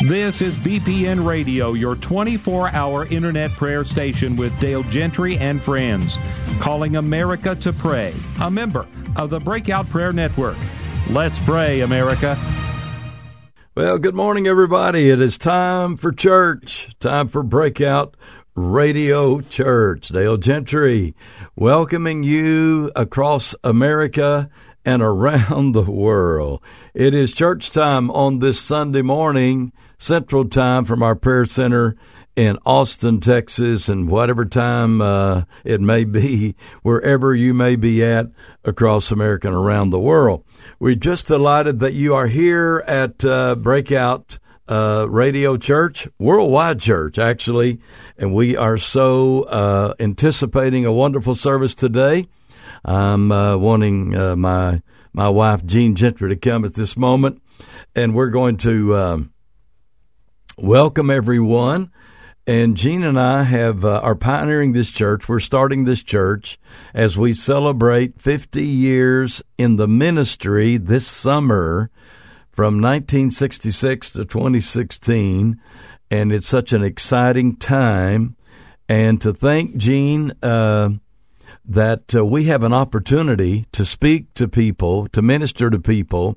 This is BPN Radio, your 24-hour internet prayer station with Dale Gentry and friends, calling America to pray, a member of the Breakout Prayer Network. Let's pray, America. Well, good morning, everybody. It is time for church, time for Breakout Radio Church. Dale Gentry welcoming you across America and around the world. It is church time on this Sunday morning, Central Time, from our prayer center in Austin, Texas, and whatever time it may be, wherever you may be at across America and around the world. We're just delighted that you are here at Breakout Radio Church, worldwide church, actually, and we are so anticipating a wonderful service today. I'm wanting my wife, Jean Gentry, to come at this moment, and we're going to welcome everyone. And Jean and I are pioneering this church. We're starting this church as we celebrate 50 years in the ministry this summer, from 1966 to 2016, and it's such an exciting time. And to thank Jean that we have an opportunity to speak to people, to minister to people,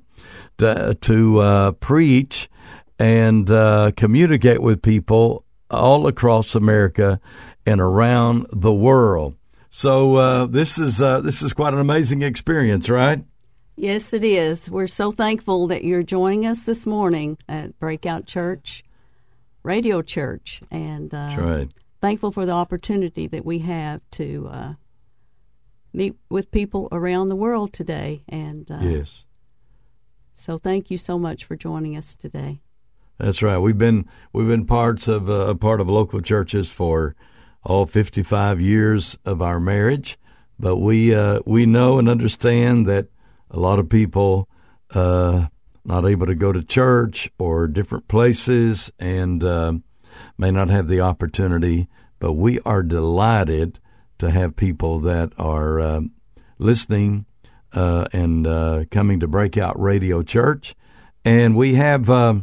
to preach and communicate with people all across America and around the world. So this is quite an amazing experience, right? Yes, it is. We're so thankful that you're joining us this morning at Breakout Church, Radio Church, and that's right. Thankful for the opportunity that we have to meet with people around the world today. And yes. So thank you so much for joining us today. That's right. We've been parts of a part of local churches for 55 years of our marriage, but we know and understand that a lot of people not able to go to church or different places and may not have the opportunity. But we are delighted to have people that are listening and coming to Breakout Radio Church, and we have a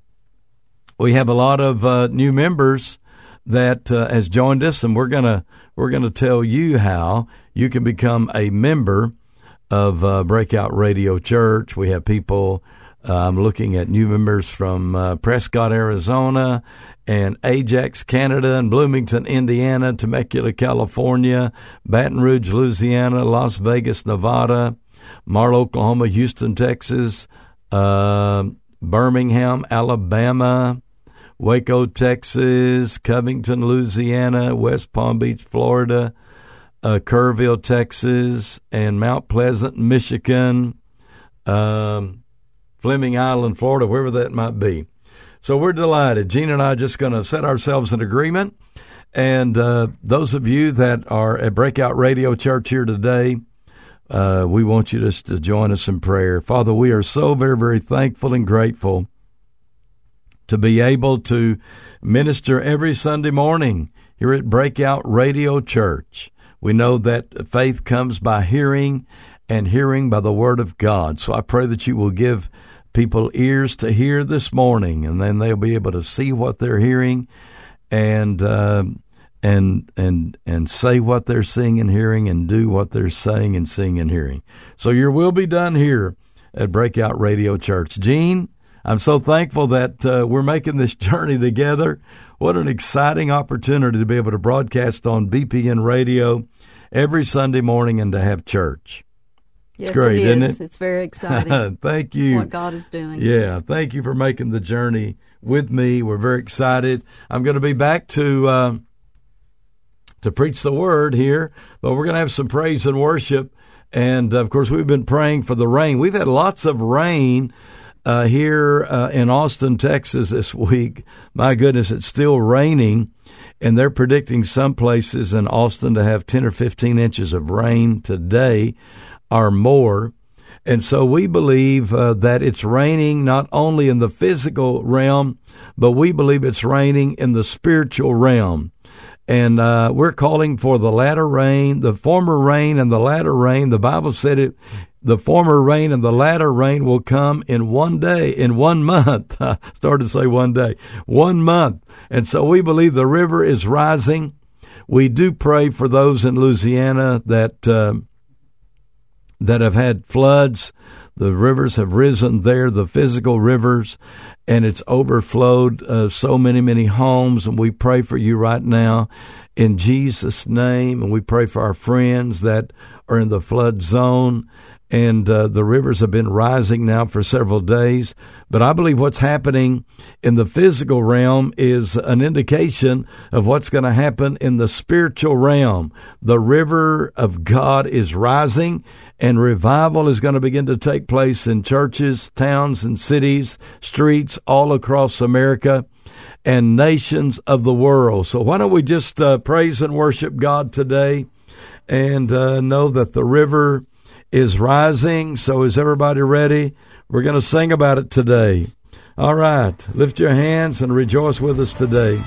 lot of new members that has joined us, and we're gonna tell you how you can become a member of Breakout Radio Church. We have people. I'm looking at new members from Prescott, Arizona, and Ajax, Canada, and Bloomington, Indiana, Temecula, California, Baton Rouge, Louisiana, Las Vegas, Nevada, Marlow, Oklahoma, Houston, Texas, Birmingham, Alabama, Waco, Texas, Covington, Louisiana, West Palm Beach, Florida, Kerrville, Texas, and Mount Pleasant, Michigan, Fleming Island, Florida, wherever that might be. So we're delighted. Gene and I are just going to set ourselves in agreement. And those of you that are at Breakout Radio Church here today, we want you to join us in prayer. Father, we are so very, very thankful and grateful to be able to minister every Sunday morning here at Breakout Radio Church. We know that faith comes by hearing, and hearing by the Word of God. So I pray that you will give people ears to hear this morning, and then they'll be able to see what they're hearing, and say what they're seeing and hearing, and do what they're saying and seeing and hearing. So your will be done here at Breakout Radio Church. Gene, I'm so thankful that we're making this journey together. What an exciting opportunity to be able to broadcast on BPN Radio every Sunday morning and to have church. Yes, it's great, isn't it? It's very exciting. Thank you. What God is doing. Yeah, thank you for making the journey with me. We're very excited. I'm going to be back to preach the Word here, but we're going to have some praise and worship. And, of course, we've been praying for the rain. We've had lots of rain here in Austin, Texas this week. My goodness, it's still raining, and they're predicting some places in Austin to have 10 or 15 inches of rain today or more. And so we believe that it's raining not only in the physical realm, but we believe it's raining in the spiritual realm. And we're calling for the latter rain, the former rain and the latter rain. The Bible said the former rain and the latter rain will come in one day, in 1 month. I started to say 1 day, 1 month. And so we believe the river is rising. We do pray for those in Louisiana that have had floods. The rivers have risen there, the physical rivers, and it's overflowed so many homes. And we pray for you right now in Jesus' name. And we pray for our friends that are in the flood zone. And the rivers have been rising now for several days. But I believe what's happening in the physical realm is an indication of what's going to happen in the spiritual realm. The river of God is rising, and revival is going to begin to take place in churches, towns, and cities, streets all across America and nations of the world. So why don't we just praise and worship God today and know that the river is rising. So is everybody ready? We're going to sing about it today. All right. Lift your hands and rejoice with us today.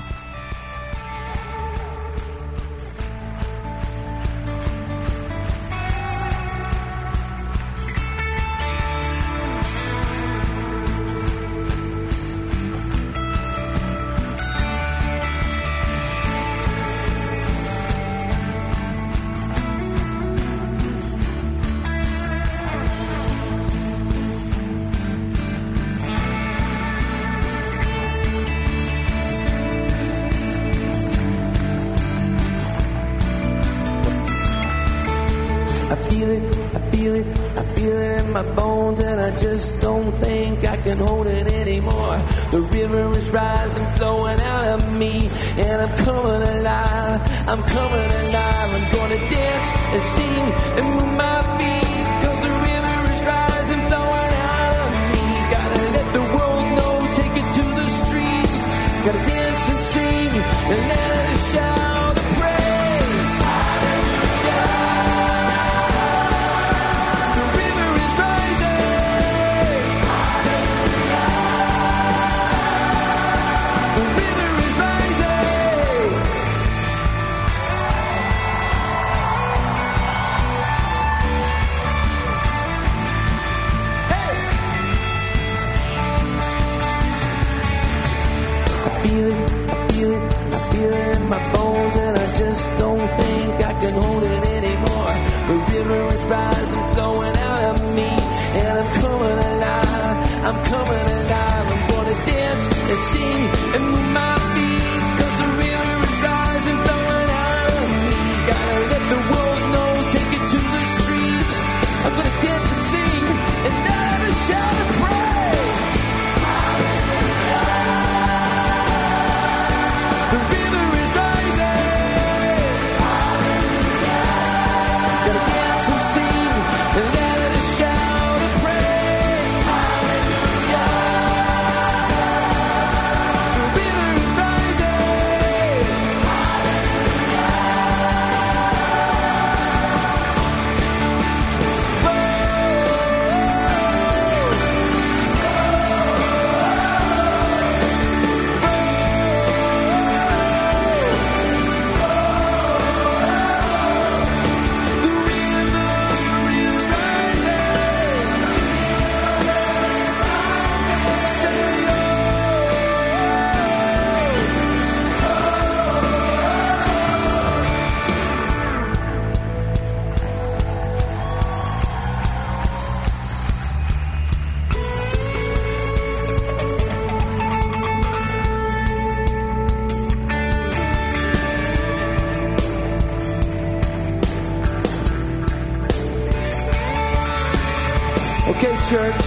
Okay, church,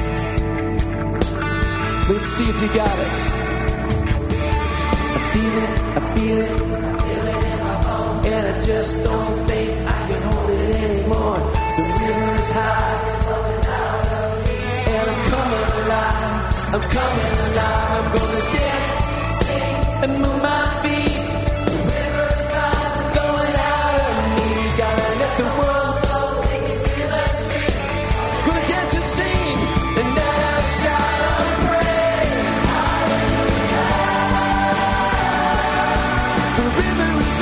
let's see if you got it. I feel it in my bones, and I just don't think I can hold it anymore. The river is high, and I'm coming alive, I'm gonna dance, sing, and move my feet. The river is high, going out of me, gotta let the world go, take it to the street. Gonna dance and sing, and then I'll shout out praise. Hallelujah. The river is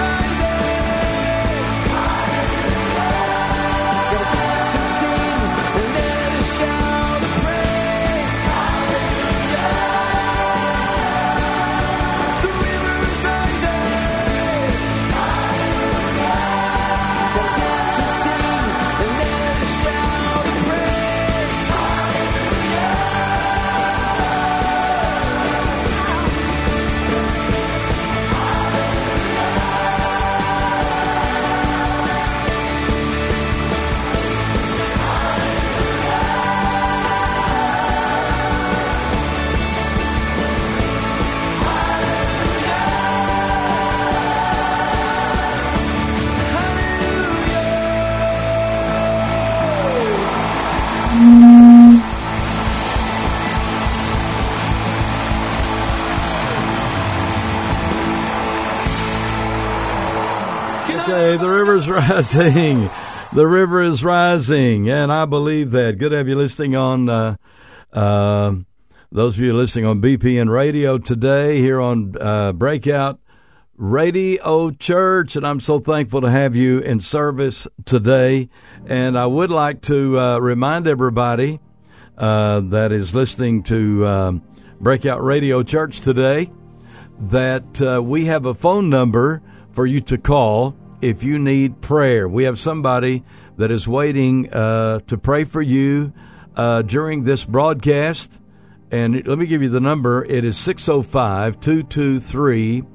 say the river's rising. The river is rising, and I believe that. Good to have you listening on, those of you listening on BPN Radio today here on Breakout Radio Church, and I'm so thankful to have you in service today. And I would like to remind everybody that is listening to Breakout Radio Church today that we have a phone number for you to call if you need prayer. We have somebody that is waiting to pray for you during this broadcast. And let me give you the number. It is 605-223-0608.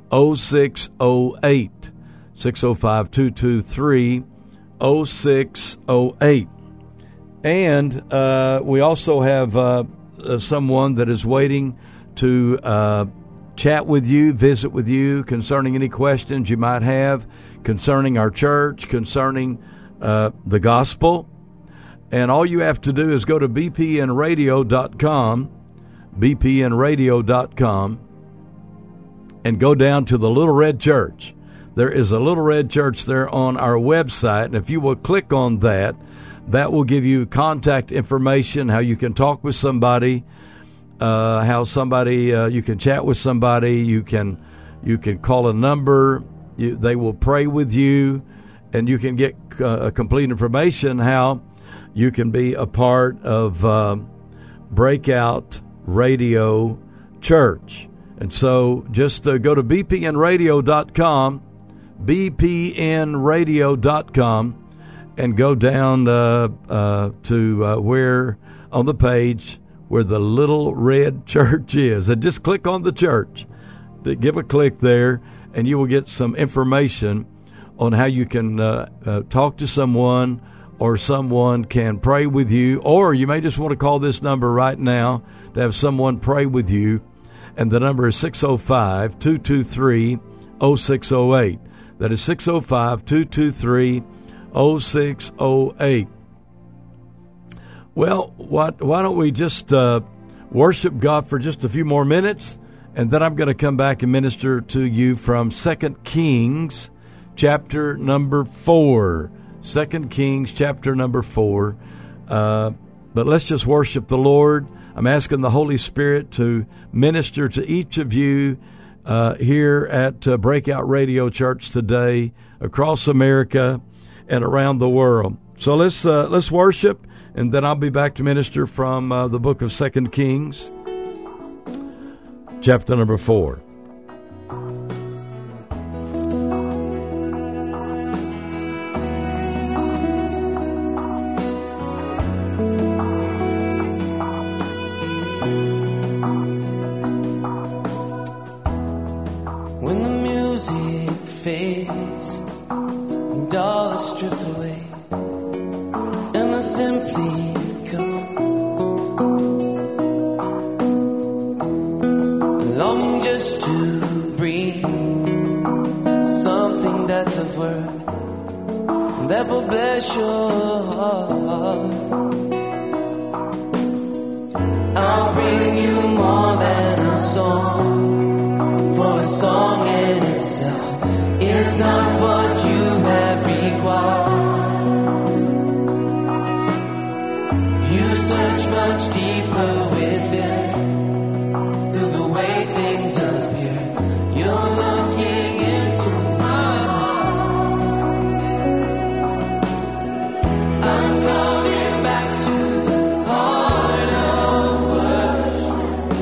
605-223-0608. And we also have someone that is waiting to chat with you, visit with you concerning any questions you might have concerning our church, concerning the gospel. And all you have to do is go to bpnradio.com, bpnradio.com, and go down to the Little Red Church. There is a Little Red Church there on our website, and if you will click on that, that will give you contact information, how you can talk with somebody, how somebody you can chat with somebody, you can call a number, they will pray with you, and you can get complete information how you can be a part of Breakout Radio Church. And so just go to bpnradio.com, bpnradio.com, and go down to where on the page where the Little Red Church is. And just click on the church. Give a click there, and you will get some information on how you can talk to someone, or someone can pray with you. Or you may just want to call this number right now to have someone pray with you. And the number is 605-223-0608. That is 605-223-0608. Well, why don't we just worship God for just a few more minutes, and then I'm going to come back and minister to you from 2 Kings chapter number 4. 2 Kings chapter number 4. But let's just worship the Lord. I'm asking the Holy Spirit to minister to each of you here at Breakout Radio Church today, across America and around the world. So let's worship, and then I'll be back to minister from the book of 2 Kings, chapter number 4. When the music fades and all is stripped away, and I simply come, longing just to breathe something that's of worth that will bless your heart. I'll bring you more than a song, for a song in itself is not what you have required. You search much deeper within, through the way things appear. You're looking into my heart. I'm coming back to the heart of worship.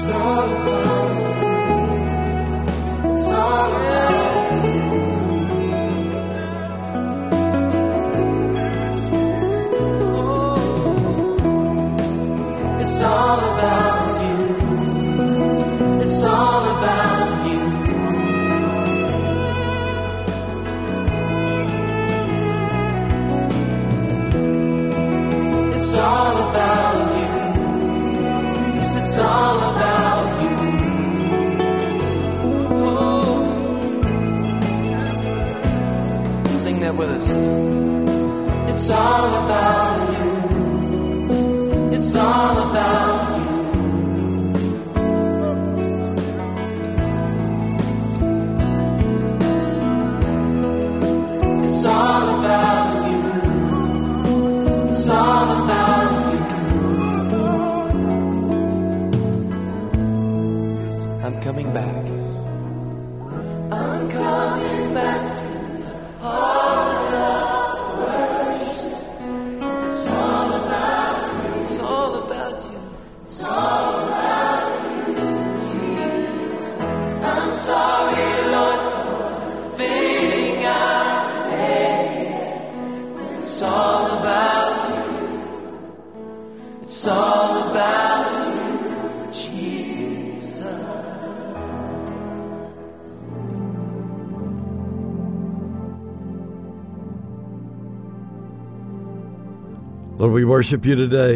Lord, we worship you today.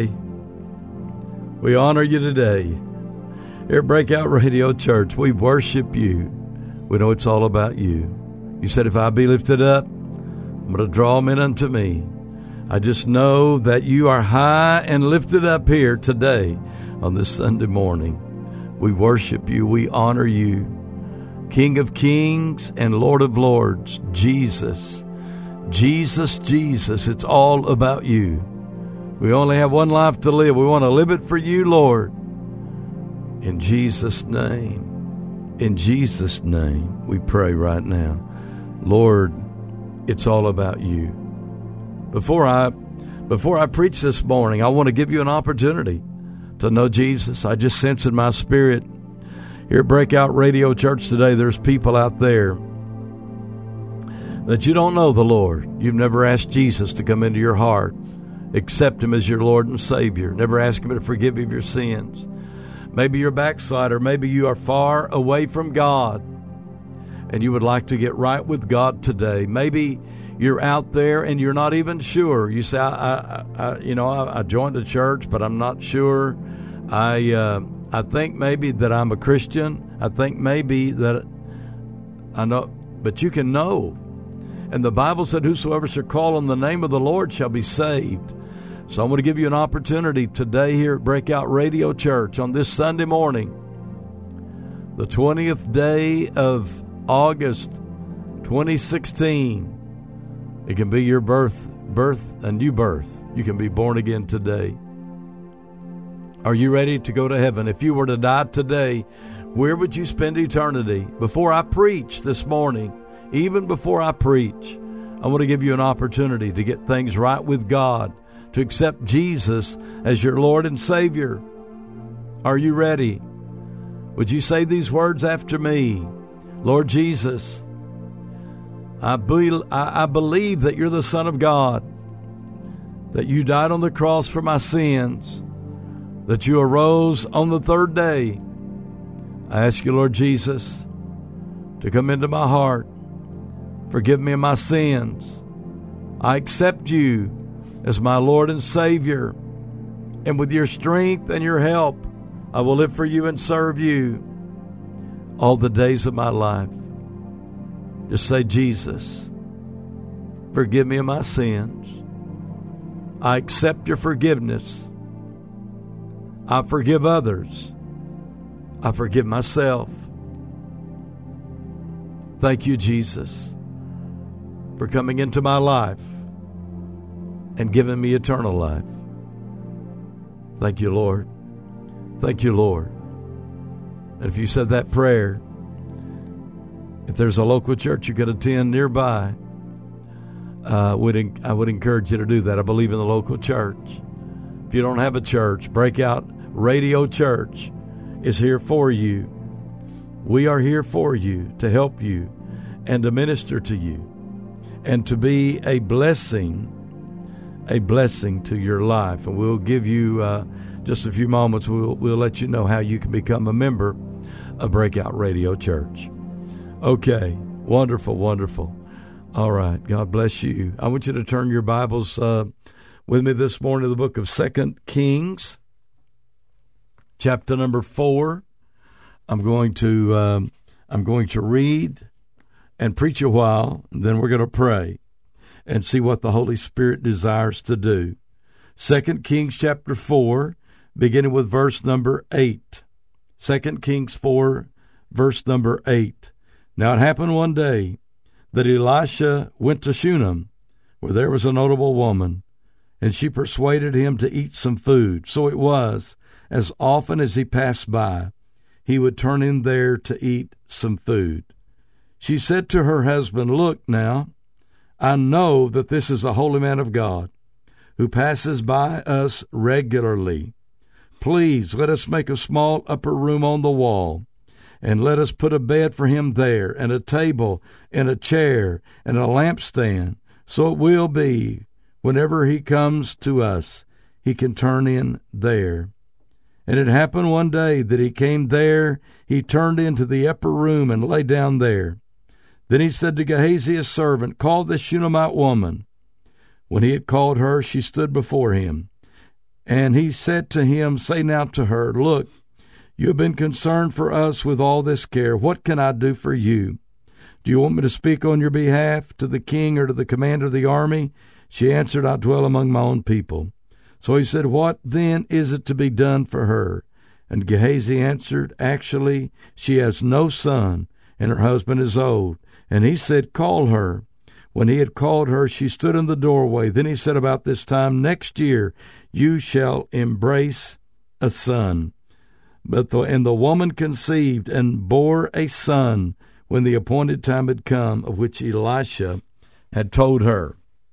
We honor you today. Here at Breakout Radio Church, we worship you. We know it's all about you. You said, if I be lifted up, I'm going to draw men unto me. I just know that you are high and lifted up here today on this Sunday morning. We worship you. We honor you. King of kings and Lord of lords, Jesus. Jesus, Jesus, it's all about you. We only have one life to live. We want to live it for you, Lord. In Jesus' name, we pray right now. Lord, it's all about you. Before I preach this morning, I want to give you an opportunity to know Jesus. I just sense in my spirit here at Breakout Radio Church today, there's people out there that you don't know the Lord. You've never asked Jesus to come into your heart. Accept him as your Lord and Savior. Never ask him to forgive you of your sins. Maybe you're a backslider. Maybe you are far away from God and you would like to get right with God today. Maybe you're out there and you're not even sure. You say, I joined a church, but I'm not sure. I think maybe that I'm a Christian. I think maybe that I know, but you can know. And the Bible said, whosoever shall call on the name of the Lord shall be saved. So I'm going to give you an opportunity today here at Breakout Radio Church on this Sunday morning, the 20th day of August 2016. It can be your birth, a new birth. You can be born again today. Are you ready to go to heaven? If you were to die today, where would you spend eternity? Before I preach this morning, even before I preach, I want to give you an opportunity to get things right with God, to accept Jesus as your Lord and Savior. Are you ready? Would you say these words after me? Lord Jesus, I believe that you're the Son of God, that you died on the cross for my sins, that you arose on the third day. I ask you, Lord Jesus, to come into my heart. Forgive me of my sins. I accept you as my Lord and Savior. And with your strength and your help, I will live for you and serve you all the days of my life. Just say, Jesus, forgive me of my sins. I accept your forgiveness. I forgive others. I forgive myself. Thank you, Jesus, for coming into my life and giving me eternal life. Thank you, Lord. Thank you, Lord. And if you said that prayer, if there's a local church you could attend nearby, I would encourage you to do that. I believe in the local church. If you don't have a church, Breakout Radio Church is here for you. We are here for you, to help you and to minister to you and to be a blessing to your life. And we'll give you just a few moments. We'll let you know how you can become a member of Breakout Radio Church. Okay, wonderful, wonderful. All right, God bless you. I want you to turn your Bibles with me this morning to the book of 2 Kings, chapter number 4. I'm going to read and preach a while, and then we're going to pray and see what the Holy Spirit desires to do. 2 Kings chapter 4, beginning with verse number 8. 2 Kings 4, verse number 8. Now it happened one day that Elisha went to Shunem, where there was a notable woman, and she persuaded him to eat some food. So it was, as often as he passed by, he would turn in there to eat some food. She said to her husband, "Look now, I know that this is a holy man of God, who passes by us regularly. Please let us make a small upper room on the wall, and let us put a bed for him there, and a table, and a chair, and a lampstand, so it will be, whenever he comes to us, he can turn in there." And it happened one day that he came there, he turned into the upper room and lay down there. Then he said to Gehazi his servant, "Call this Shunammite woman." When he had called her, she stood before him. And he said to him, "Say now to her, Look, you have been concerned for us with all this care. What can I do for you? Do you want me to speak on your behalf to the king or to the commander of the army?" She answered, "I dwell among my own people." So he said, "What then is it to be done for her?" And Gehazi answered, "Actually, she has no son, and her husband is old." And he said, "Call her." When he had called her, she stood in the doorway. Then he said, "About this time next year you shall embrace a son." And the woman conceived and bore a son when the appointed time had come, of which Elisha had told her.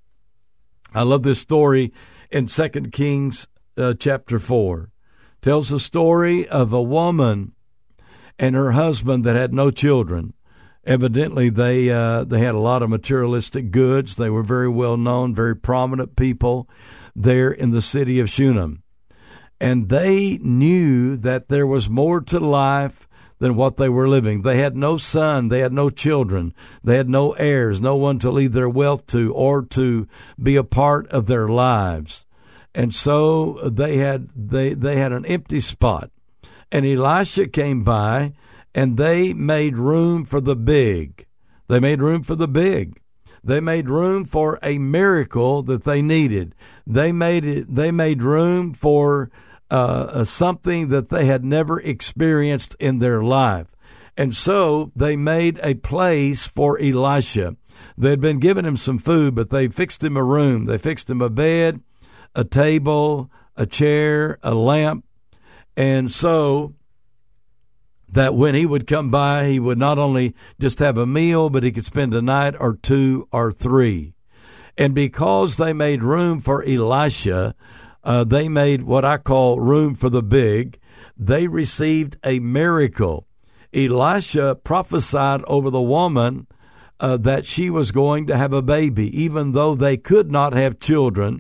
I love this story in 2 Kings chapter 4. Tells the story of a woman and her husband that had no children. Evidently, they had a lot of materialistic goods. They were very well known, very prominent people there in the city of Shunem. And they knew that there was more to life than what they were living. They had no son. They had no children. They had no heirs, no one to leave their wealth to or to be a part of their lives. And so they had an empty spot. And Elisha came by, and they made room for the big. They made room for the big. They made room for a miracle that they needed. They made room for something that they had never experienced in their life. And so they made a place for Elisha. They had been giving him some food, but they fixed him a room. They fixed him a bed, a table, a chair, a lamp. And so that when he would come by, he would not only just have a meal, but he could spend a night or two or three. And because they made room for Elisha, they made what I call room for the big. They received a miracle. Elisha prophesied over the woman that she was going to have a baby, even though they could not have children.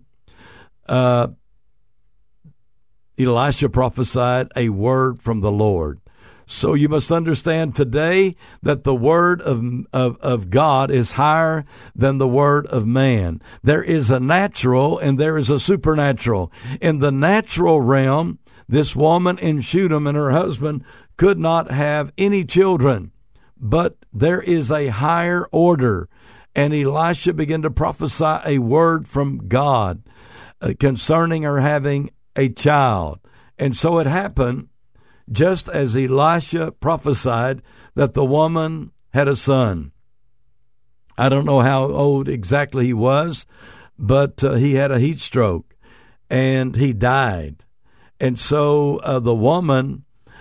Elisha prophesied a word from the Lord. So you must understand today that the word of God is higher than the word of man. There is a natural and there is a supernatural. In the natural realm, this woman in Shunem and her husband could not have any children. But there is a higher order. And Elisha began to prophesy a word from God concerning her having a child. And so it happened, just as Elisha prophesied, that the woman had a son. I don't know how old exactly he was, but he had a heat stroke, and he died. And so the woman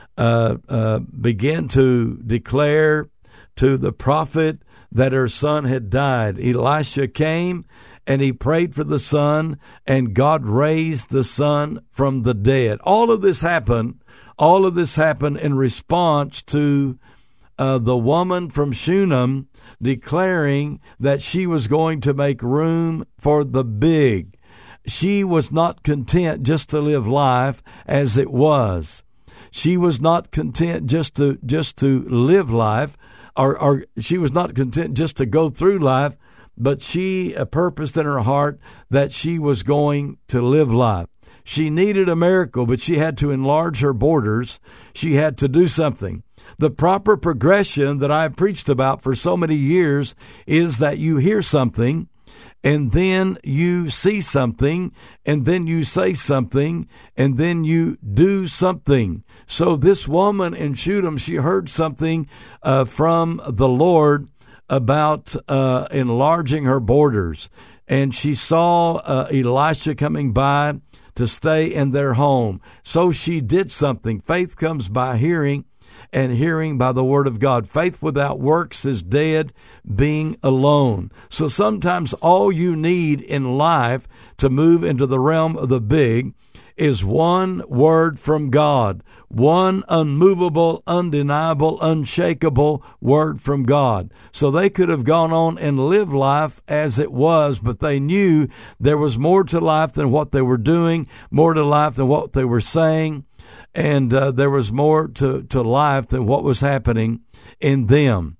began to declare to the prophet that her son had died. Elisha came, and he prayed for the son, and God raised the son from the dead. All of this happened all of this happened in response to the woman from Shunem declaring that she was going to make room for the big. She was not content just to live life as it was. She was not content just to live life, or she was not content just to go through life, but she purposed in her heart that she was going to live life. She needed a miracle, but she had to enlarge her borders. She had to do something. The proper progression that I've preached about for so many years is that you hear something, and then you see something, and then you say something, and then you do something. So this woman in Shunem, she heard something from the Lord about enlarging her borders. And she saw Elisha coming by to stay in their home. So she did something. Faith comes by hearing, and hearing by the word of God. Faith without works is dead, being alone. So sometimes all you need in life to move into the realm of the big is one word from God, one unmovable, undeniable, unshakable word from God. So they could have gone on and lived life as it was, but they knew there was more to life than what they were doing, more to life than what they were saying, and there was more to life than what was happening in them.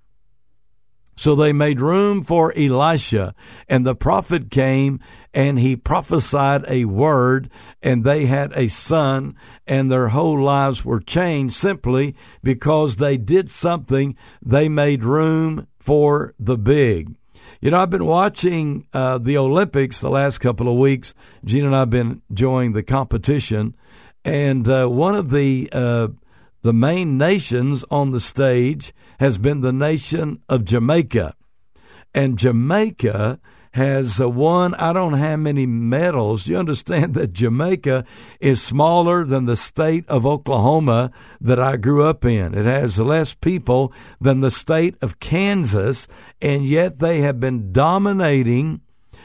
So they made room for Elisha, and the prophet came, and he prophesied a word, and they had a son, and their whole lives were changed simply because they did something. They made room for the big. You know, I've been watching the Olympics the last couple of weeks. Gina and I have been enjoying the competition, and one of the main nations on the stage has been the nation of Jamaica. And Jamaica has won, I don't know how many medals. You understand that Jamaica is smaller than the state of Oklahoma that I grew up in. It has less people than the state of Kansas, and yet they have been dominating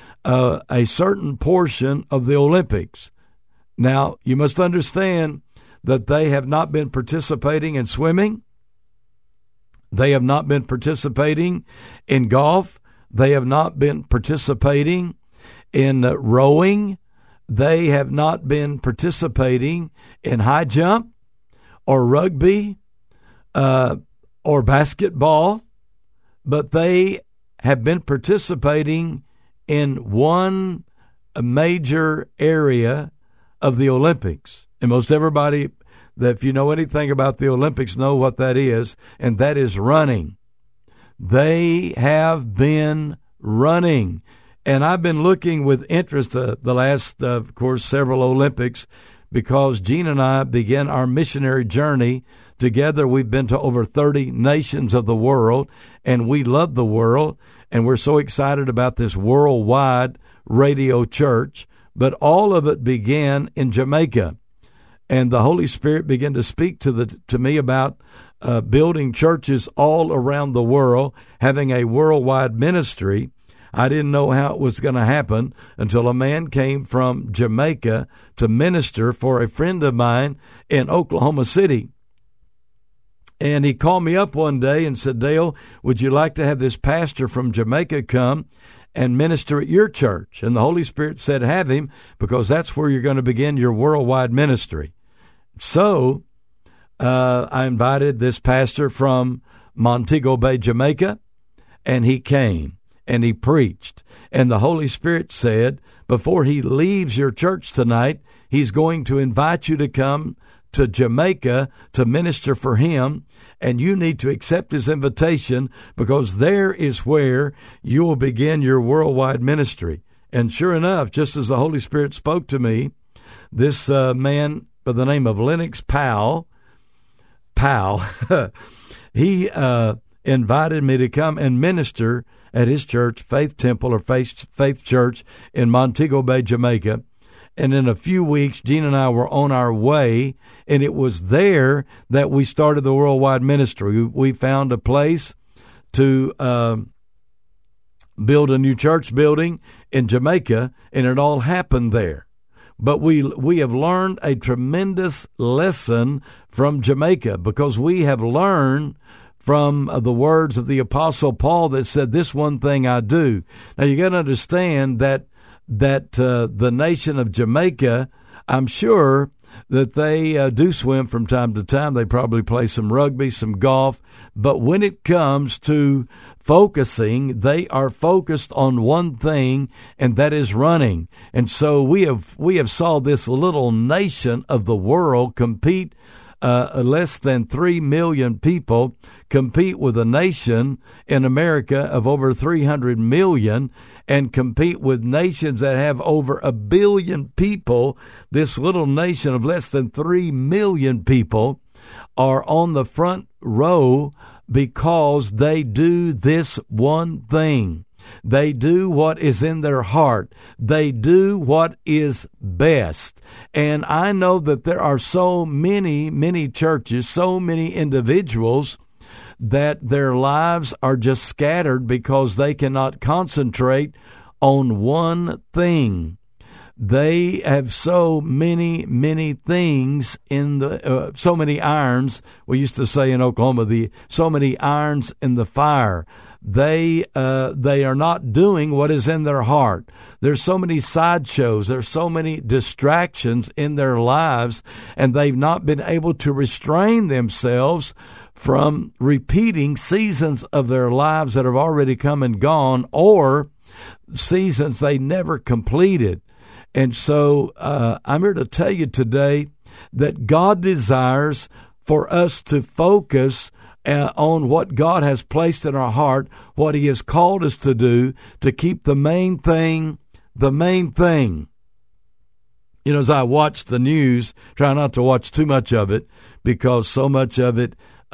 a certain portion of the Olympics. Now, you must understand that they have not been participating in swimming. They have not been participating in golf. They have not been participating in rowing. They have not been participating in high jump or rugby or basketball, but they have been participating in one major area of the Olympics. And most everybody that, if you know anything about the Olympics, know what that is, and that is running. They have been running. And I've been looking with interest the last, of course, several Olympics, because Gina and I began our missionary journey together. We've been to over 30 nations of the world, and we love the world, and we're so excited about this worldwide radio church. But all of it began in Jamaica. And the Holy Spirit began to speak to me about building churches all around the world, having a worldwide ministry. I didn't know how it was going to happen until a man came from Jamaica to minister for a friend of mine in Oklahoma City. And he called me up one day and said, "Dale, would you like to have this pastor from Jamaica come and minister at your church?" And the Holy Spirit said, "Have him, because that's where you're going to begin your worldwide ministry." So I invited this pastor from Montego Bay, Jamaica, and he came and he preached. And the Holy Spirit said, before he leaves your church tonight, he's going to invite you to come to Jamaica to minister for him, and you need to accept his invitation, because there is where you will begin your worldwide ministry. And sure enough, just as the Holy Spirit spoke to me, this man by the name of Lennox Powell, he invited me to come and minister at his church, Faith Temple or Faith Church in Montego Bay, Jamaica. And in a few weeks, Gene and I were on our way, and it was there that we started the worldwide ministry. We found a place to build a new church building in Jamaica, and it all happened there. But we have learned a tremendous lesson from Jamaica, because we have learned from the words of the Apostle Paul that said, "This one thing I do." Now you got to understand that the nation of Jamaica, I'm sure that they do swim from time to time. They probably play some rugby, some golf. But when it comes to focusing, they are focused on one thing, and that is running. And so we have saw this little nation of the world compete, less than 3 million people compete with a nation in America of over 300 million, and compete with nations that have over 1 billion people. This little nation of less than 3 million people are on the front row because they do this one thing. They do what is in their heart. They do what is best. And I know that there are so many churches, so many individuals that their lives are just scattered because they cannot concentrate on one thing. They have so many things in the, so many irons. We used to say in Oklahoma, so many irons in the fire. They are not doing what is in their heart. There's so many sideshows. There's so many distractions in their lives, and they've not been able to restrain themselves from repeating seasons of their lives that have already come and gone, or seasons they never completed. And so I'm here to tell you today that God desires for us to focus on what God has placed in our heart, what He has called us to do, to keep the main thing the main thing. You know, as I watch the news, try not to watch too much of it, because so much of it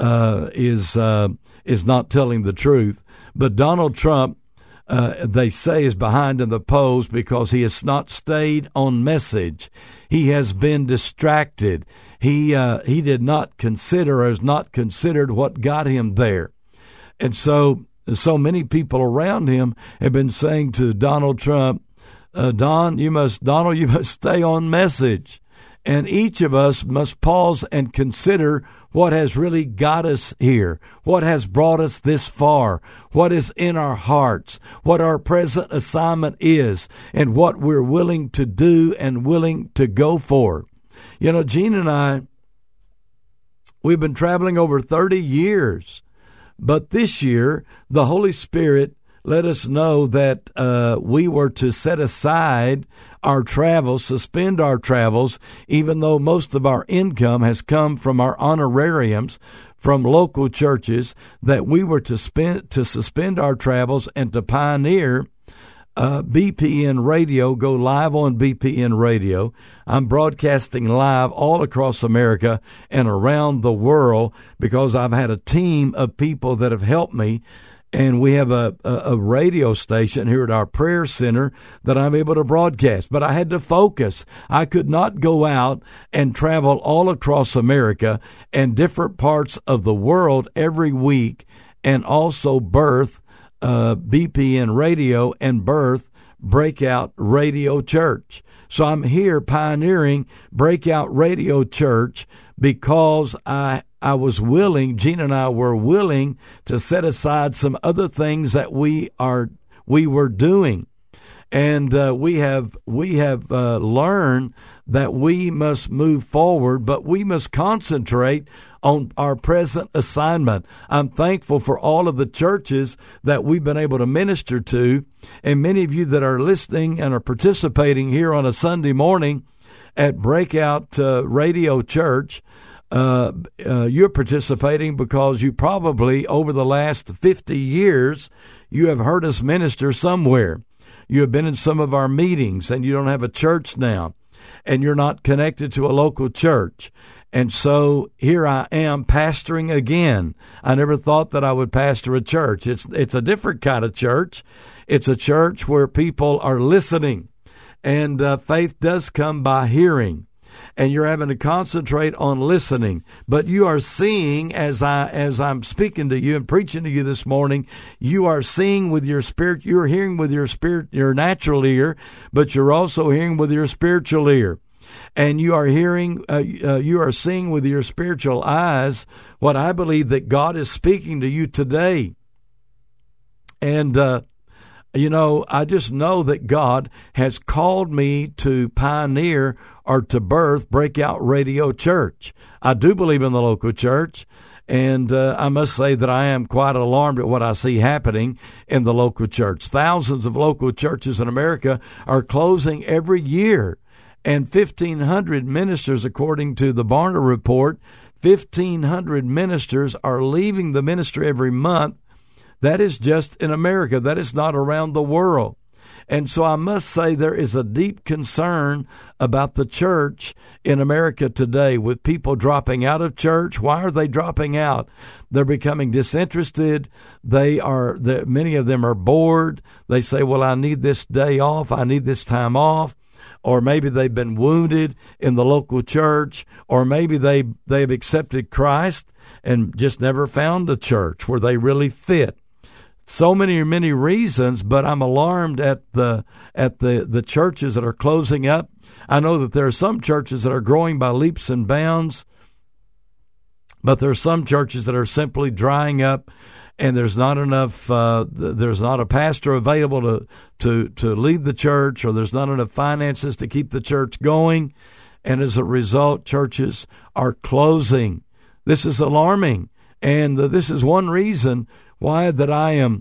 is not telling the truth. But Donald Trump, they say, is behind in the polls because he has not stayed on message. He has been distracted. He did not consider, or has not considered what got him there. And so many people around him have been saying to Donald Trump, Donald, you must stay on message. And each of us must pause and consider what has really got us here, what has brought us this far, what is in our hearts, what our present assignment is, and what we're willing to do and willing to go for. You know, Gene and I, we've been traveling over 30 years, but this year the Holy Spirit let us know that we were to set aside our travels, suspend our travels, even though most of our income has come from our honorariums from local churches, that we were to suspend our travels and to pioneer BPN Radio, go live on BPN Radio. I'm broadcasting live all across America and around the world because I've had a team of people that have helped me. And we have a radio station here at our prayer center that I'm able to broadcast. But I had to focus. I could not go out and travel all across America and different parts of the world every week and also birth BPN Radio and birth Breakout Radio Church. So I'm here pioneering Breakout Radio Church because I was willing, Gene and I were willing to set aside some other things that we were doing. And we have learned that we must move forward, but we must concentrate on our present assignment. I'm thankful for all of the churches that we've been able to minister to, and many of you that are listening and are participating here on a Sunday morning at Breakout Radio Church. You're participating because you probably, over the last 50 years, you have heard us minister somewhere. You have been in some of our meetings, and you don't have a church now, and you're not connected to a local church. And so here I am pastoring again. I never thought that I would pastor a church. It's a different kind of church. It's a church where people are listening, and faith does come by hearing. and you're having to concentrate on listening. But you are seeing, as I'm speaking to you and preaching to you this morning, you are seeing with your spirit, you're hearing with your spirit, your natural ear, but you're also hearing with your spiritual ear. And you are hearing, you are seeing with your spiritual eyes what I believe that God is speaking to you today. And, I just know that God has called me to pioneer or to birth Breakout Radio Church. I do believe in the local church, and I must say that I am quite alarmed at what I see happening in the local church. Thousands of local churches in America are closing every year, and 1,500 ministers, according to the Barna report, 1,500 ministers are leaving the ministry every month. That is just in America. That is not around the world. And so I must say there is a deep concern about the church in America today with people dropping out of church. Why are they dropping out? They're becoming disinterested. Many of them are bored. They say, well, I need this day off. I need this time off. Or maybe they've been wounded in the local church, or maybe they've accepted Christ and just never found a church where they really fit. So many reasons, but I'm alarmed at the churches that are closing up. I know that there are some churches that are growing by leaps and bounds, but there are some churches that are simply drying up, and there's not enough. There's not a pastor available to lead the church, or there's not enough finances to keep the church going, and as a result, churches are closing. This is alarming, and this is one reason why that I am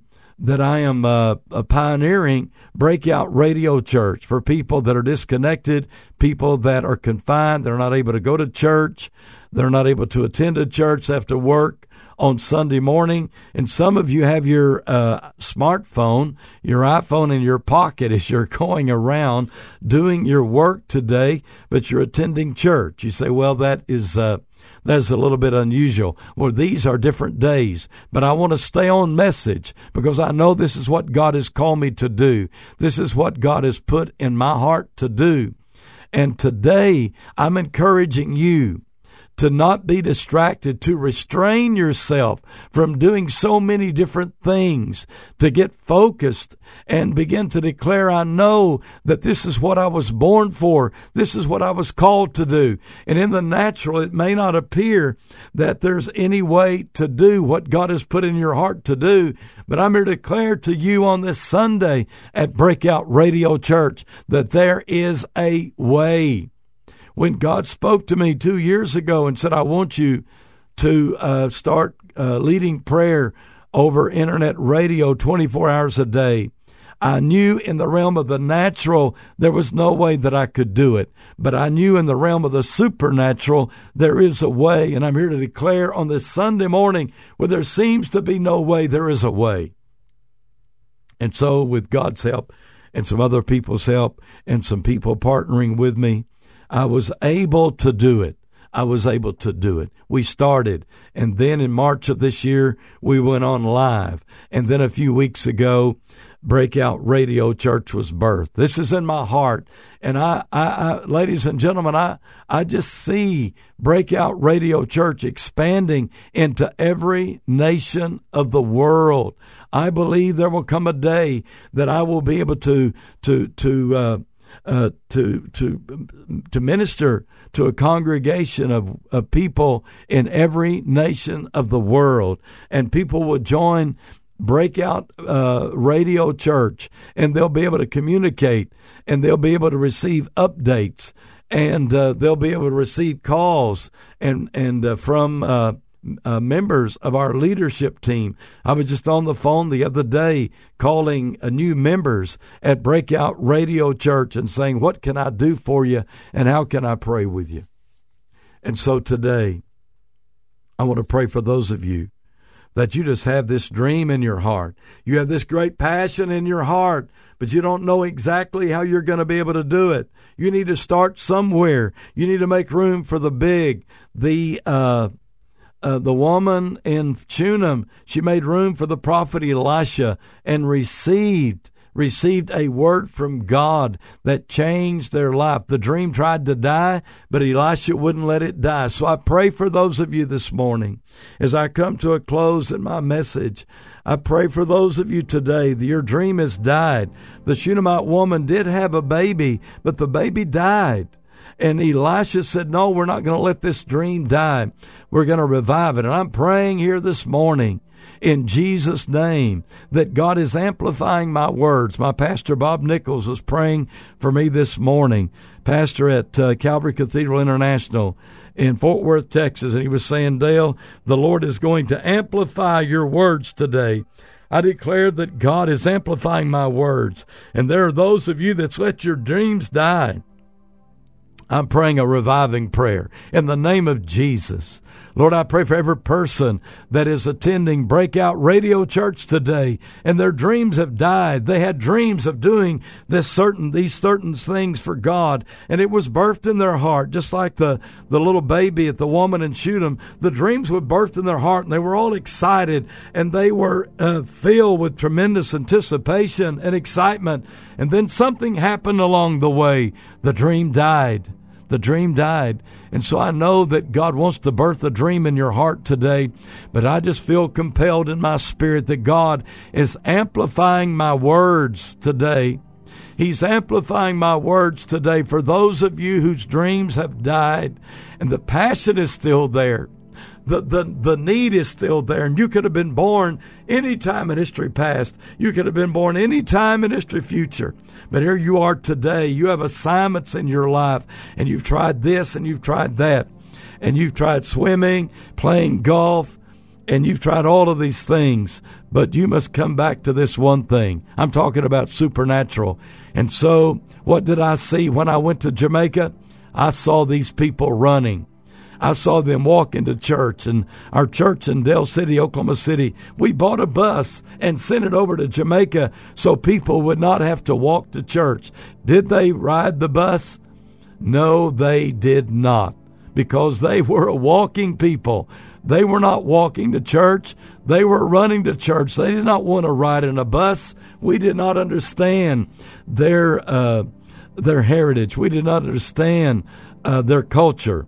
pioneering Breakout Radio Church for people that are disconnected, people that are confined, they're not able to go to church, they're not able to attend a church, they have to work on Sunday morning. And some of you have your smartphone, your iPhone in your pocket as you're going around doing your work today, but you're attending church. You say, well, that's a little bit unusual. Well, these are different days, but I want to stay on message because I know this is what God has called me to do. This is what God has put in my heart to do. And today I'm encouraging you to not be distracted, to restrain yourself from doing so many different things, to get focused and begin to declare, I know that this is what I was born for. This is what I was called to do. And in the natural, it may not appear that there's any way to do what God has put in your heart to do, but I'm here to declare to you on this Sunday at Breakout Radio Church that there is a way. When God spoke to me 2 years ago and said, I want you to start leading prayer over internet radio 24 hours a day, I knew in the realm of the natural there was no way that I could do it. But I knew in the realm of the supernatural there is a way. And I'm here to declare on this Sunday morning, where there seems to be no way, there is a way. And so with God's help and some other people's help and some people partnering with me, I was able to do it. We started, and then in March of this year, we went on live. And then a few weeks ago, Breakout Radio Church was birthed. This is in my heart. And I ladies and gentlemen, I just see Breakout Radio Church expanding into every nation of the world. I believe there will come a day that I will be able to minister to a congregation of people in every nation of the world, and people will join Breakout Radio Church, and they'll be able to communicate, and they'll be able to receive updates, and they'll be able to receive calls and from members of our leadership team. I was just on the phone the other day calling new members at Breakout Radio Church and saying, what can I do for you and how can I pray with you? And so today, I want to pray for those of you that you just have this dream in your heart. You have this great passion in your heart, but you don't know exactly how you're going to be able to do it. You need to start somewhere. You need to make room for the big. The woman in Shunem, she made room for the prophet Elisha and received received a word from God that changed their life. The dream tried to die, but Elisha wouldn't let it die. So I pray for those of you this morning. As I come to a close in my message, I pray for those of you today that your dream has died. The Shunammite woman did have a baby, but the baby died. And Elisha said, no, we're not going to let this dream die. We're going to revive it. And I'm praying here this morning in Jesus' name that God is amplifying my words. My pastor, Bob Nichols, was praying for me this morning, pastor at Calvary Cathedral International in Fort Worth, Texas. And he was saying, Dale, the Lord is going to amplify your words today. I declare that God is amplifying my words. And there are those of you that's let your dreams die. I'm praying a reviving prayer in the name of Jesus. Lord, I pray for every person that is attending Breakout Radio Church today, and their dreams have died. They had dreams of doing these certain things for God, and it was birthed in their heart, just like the little baby at the woman in Shunam. The dreams were birthed in their heart, and they were all excited, and they were filled with tremendous anticipation and excitement. And then something happened along the way. The dream died. The dream died. And so I know that God wants to birth a dream in your heart today, but I just feel compelled in my spirit that God is amplifying my words today. He's amplifying my words today for those of you whose dreams have died, and the passion is still there. The need is still there, and you could have been born any time in history past. You could have been born any time in history future. But here you are today. You have assignments in your life, and you've tried this and you've tried that. And you've tried swimming, playing golf, and you've tried all of these things. But you must come back to this one thing. I'm talking about supernatural. And so what did I see when I went to Jamaica? I saw these people running. I saw them walk into church, and our church in Del City, Oklahoma City, we bought a bus and sent it over to Jamaica so people would not have to walk to church. Did they ride the bus? No, they did not, because they were a walking people. They were not walking to church. They were running to church. They did not want to ride in a bus. We did not understand their heritage. We did not understand their culture.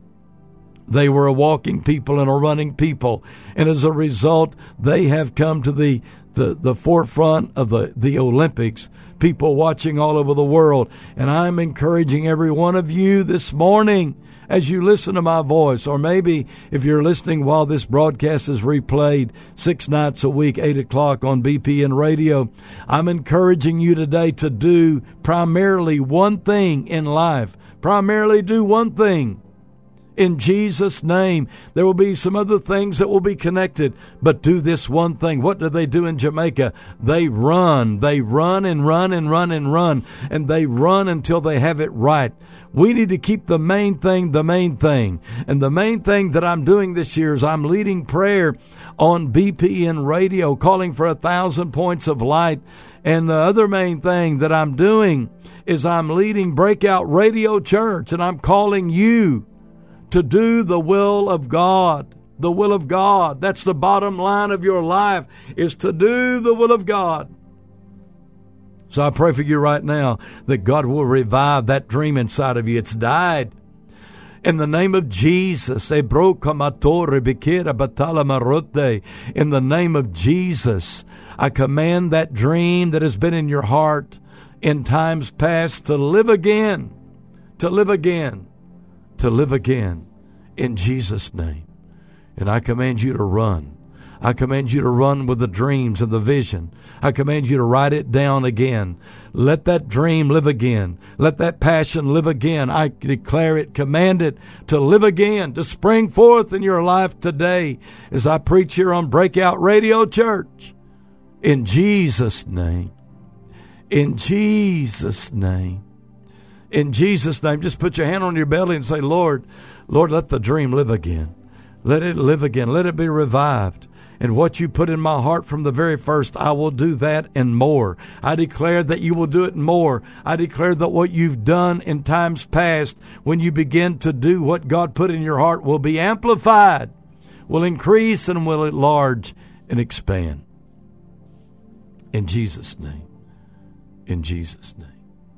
They were a walking people and a running people. And as a result, they have come to the forefront of the Olympics, people watching all over the world. And I'm encouraging every one of you this morning as you listen to my voice, or maybe if you're listening while this broadcast is replayed 6 nights a week, 8 o'clock on BPN Radio, I'm encouraging you today to do primarily one thing in life. Primarily do one thing. In Jesus' name, there will be some other things that will be connected, but do this one thing. What do they do in Jamaica? They run. They run and run and run and run, and they run until they have it right. We need to keep the main thing the main thing. And the main thing that I'm doing this year is I'm leading prayer on BPN Radio, calling for 1,000 points of light. And the other main thing that I'm doing is I'm leading Breakout Radio Church, and I'm calling you to do the will of God. The will of God. That's the bottom line of your life, is to do the will of God. So I pray for you right now that God will revive that dream inside of you. It's died. In the name of Jesus. In the name of Jesus, I command that dream that has been in your heart in times past to live again. To live again. To live again in Jesus' name. And I command you to run. I command you to run with the dreams and the vision. I command you to write it down again. Let that dream live again. Let that passion live again. I declare it, command it to live again, to spring forth in your life today as I preach here on Breakout Radio Church. In Jesus' name. In Jesus' name. In Jesus' name, just put your hand on your belly and say, Lord, let the dream live again. Let it live again. Let it be revived. And what you put in my heart from the very first, I will do that and more. I declare that you will do it more. I declare that what you've done in times past, when you begin to do what God put in your heart, will be amplified, will increase, and will enlarge and expand. In Jesus' name. in Jesus' name.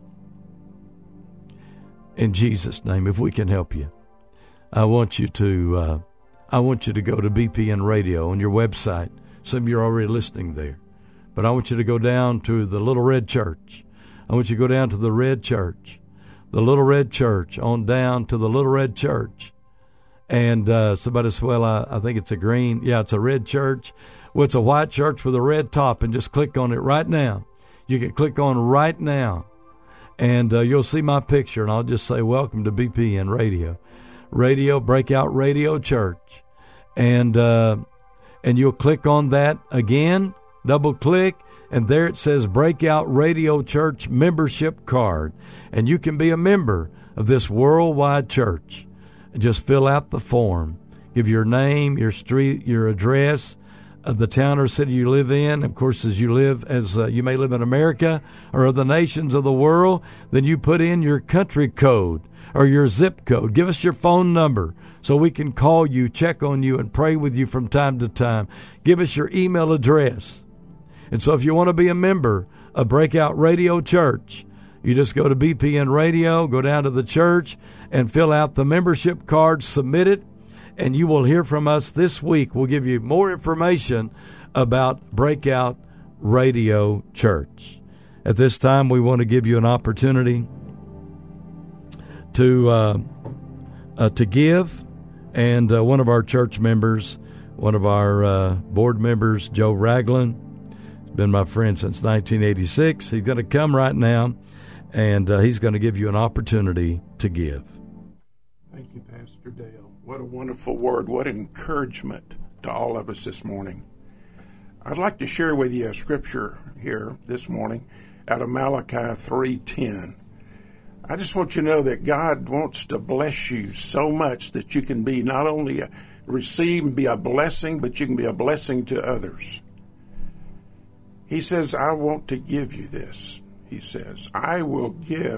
In Jesus' name, if we can help you, I want you to go to BPN Radio on your website. Some of you are already listening there. But I want you to go down to the Little Red Church. I want you to go down to the Red Church. The Little Red Church, on down to the Little Red Church. And somebody said, well, I think it's a green. Yeah, it's a red church. Well, it's a white church with a red top, and just click on it right now. You can click on right now, and you'll see my picture, and I'll just say, welcome to BPN Radio, Breakout Radio Church. And you'll click on that again, double click, and there it says Breakout Radio Church membership card. And you can be a member of this worldwide church. Just fill out the form. Give your name, your street, your address, the town or city you live in. Of course, as you may live in America or other nations of the world, then you put in your country code or your zip code. Give us your phone number so we can call you, check on you, and pray with you from time to time. Give us your email address. And so if you want to be a member of Breakout Radio Church, you just go to BPN Radio, go down to the church, and fill out the membership card, submit it, and you will hear from us this week. We'll give you more information about Breakout Radio Church. At this time, we want to give you an opportunity to give, and one of our church members, one of our board members, Joe Ragland, has been my friend since 1986. He's going to come right now, and he's going to give you an opportunity to give. Thank you, Pastor Dale. What a wonderful word. What encouragement to all of us this morning. I'd like to share with you a scripture here this morning out of Malachi 3:10. I just want you to know that God wants to bless you so much that you can be not only receive and be a blessing, but you can be a blessing to others. He says, I want to give you this. He says, I will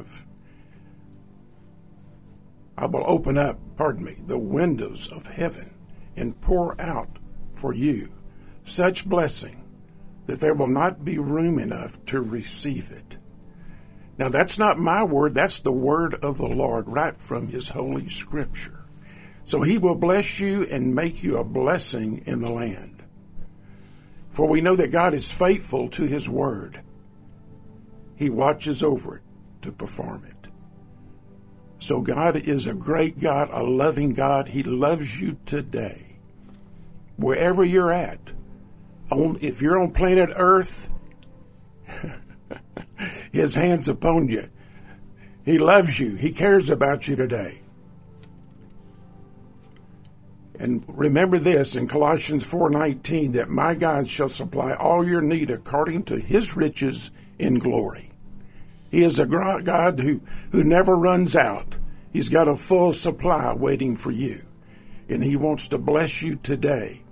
open up, the windows of heaven and pour out for you such blessing that there will not be room enough to receive it. Now, that's not my word. That's the word of the Lord right from his holy scripture. So he will bless you and make you a blessing in the land. For we know that God is faithful to his word. He watches over it to perform it. So God is a great God, a loving God. He loves you today. Wherever you're at, if you're on planet Earth, his hand's upon you. He loves you. He cares about you today. And remember this in Colossians 4:19, that my God shall supply all your need according to his riches in glory. He is a God who never runs out. He's got a full supply waiting for you. And he wants to bless you today.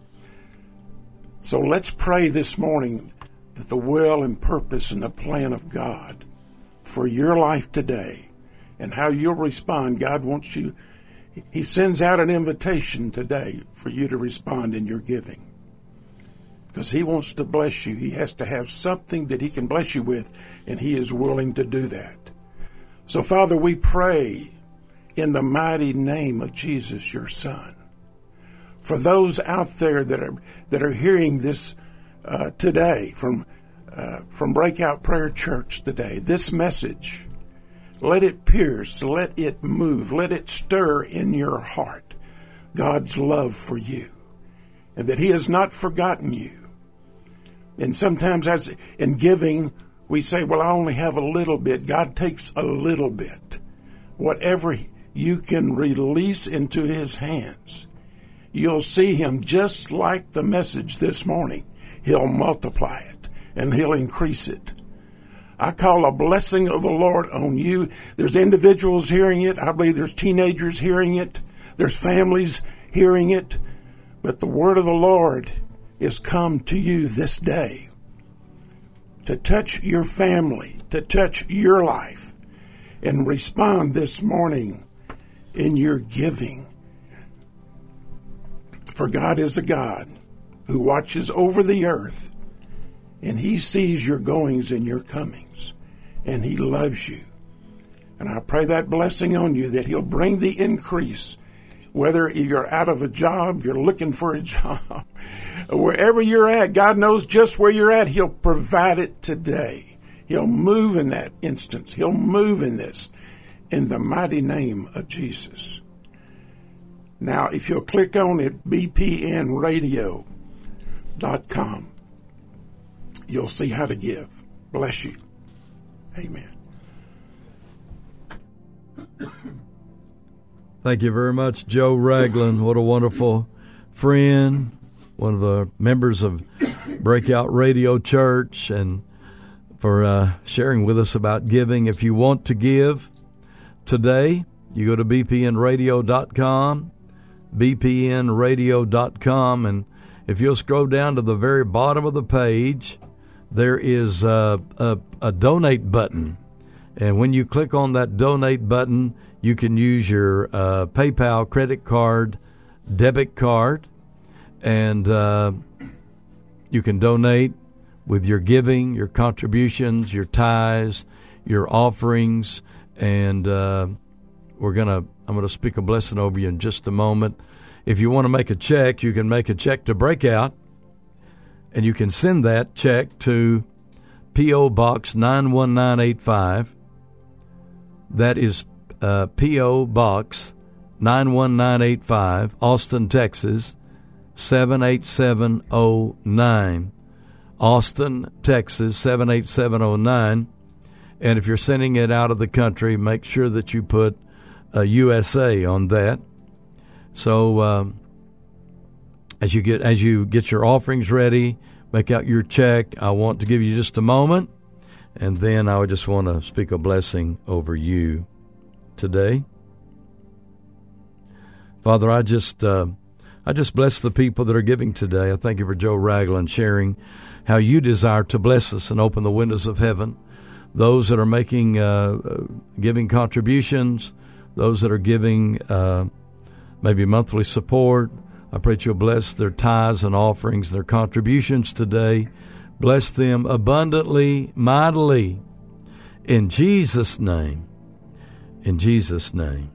So let's pray this morning that the will and purpose and the plan of God for your life today and how you'll respond. God wants you, he sends out an invitation today for you to respond in your giving. Because he wants to bless you. He has to have something that he can bless you with, and he is willing to do that. So, Father, we pray in the mighty name of Jesus, your Son, for those out there that are hearing this today from Breakout Prayer Church today, this message, let it pierce, let it move, let it stir in your heart God's love for you, and that he has not forgotten you. And sometimes as in giving, we say, well, I only have a little bit. God takes a little bit. Whatever you can release into his hands, you'll see him just like the message this morning. He'll multiply it and he'll increase it. I call a blessing of the Lord on you. There's individuals hearing it. I believe there's teenagers hearing it. There's families hearing it. But the word of the Lord is come to you this day to touch your family, to touch your life, and respond this morning in your giving. For God is a God who watches over the earth, and he sees your goings and your comings. and He loves you. And I pray that blessing on you, that He'll bring the increase. Whether you're out of a job, you're looking for a job, wherever you're at, God knows just where you're at. He'll provide it today. He'll move in that instance. He'll move in this, in the mighty name of Jesus. Now, if you'll click on it, bpnradio.com, you'll see how to give. Bless you. Amen. Thank you very much, Joe Ragland. What a wonderful friend, one of the members of Breakout Radio Church, and for sharing with us about giving. If you want to give today, you go to bpnradio.com, bpnradio.com, and if you'll scroll down to the very bottom of the page, there is a donate button. And when you click on that donate button, you can use your PayPal credit card, debit card, and you can donate with your giving, your contributions, your tithes, your offerings, and I'm going to speak a blessing over you in just a moment. If you want to make a check, you can make a check to Breakout, and you can send that check to P.O. Box 91985. That is P.O. Box 91985, Austin, Texas, 78709. Austin, Texas, 78709. And if you're sending it out of the country, make sure that you put USA on that. So as you get your offerings ready, make out your check. I want to give you just a moment, and then I would just want to speak a blessing over you today. Father, I just bless the people that are giving today. I thank you for Joe Ragland sharing how you desire to bless us and open the windows of heaven. Those that are making giving contributions, those that are giving maybe monthly support, I pray that you'll bless their tithes and offerings, their contributions today. Bless them abundantly, mightily, in Jesus' name. In Jesus' name.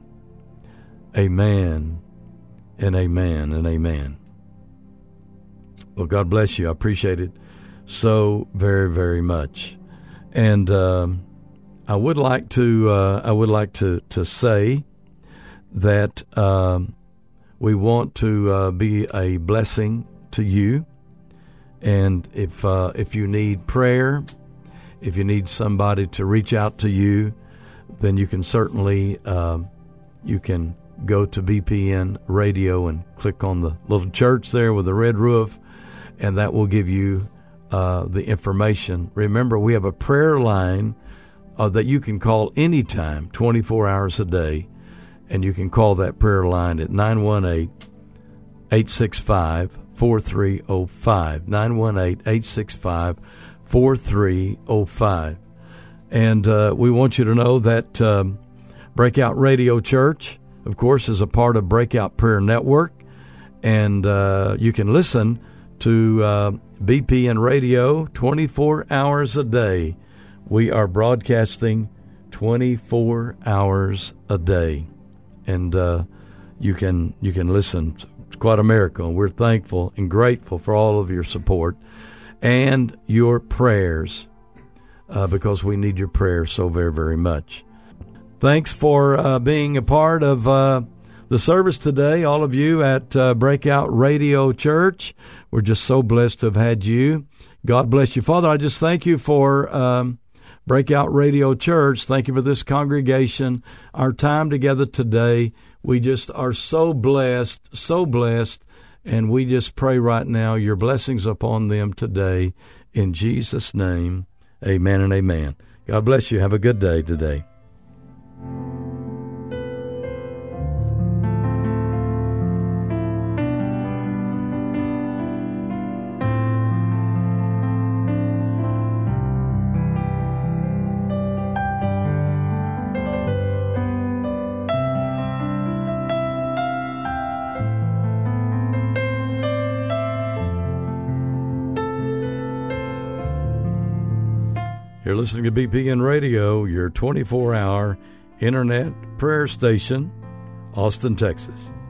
Amen and amen and amen. Well, God bless you. I appreciate it so very, very much. And I would like to say that we want to be a blessing to you. And if you need prayer, if you need somebody to reach out to you, then you can certainly you can go to BPN Radio and click on the little church there with the red roof, and that will give you the information. Remember, we have a prayer line that you can call anytime, 24 hours a day, and you can call that prayer line at 918-865-4305, 918-865-4305. And we want you to know that Breakout Radio Church, of course, is a part of Breakout Prayer Network, and you can listen to BPN Radio 24 hours a day. We are broadcasting 24 hours a day, and you can listen. It's quite a miracle. We're thankful and grateful for all of your support and your prayers, because we need your prayers so very, very much. Thanks for being a part of the service today, all of you at Breakout Radio Church. We're just so blessed to have had you. God bless you. Father, I just thank you for Breakout Radio Church. Thank you for this congregation, our time together today. We just are so blessed, and we just pray right now your blessings upon them today. In Jesus' name, amen and amen. God bless you. Have a good day today. You're listening to BPN Radio, your 24-hour internet prayer station, Austin, Texas.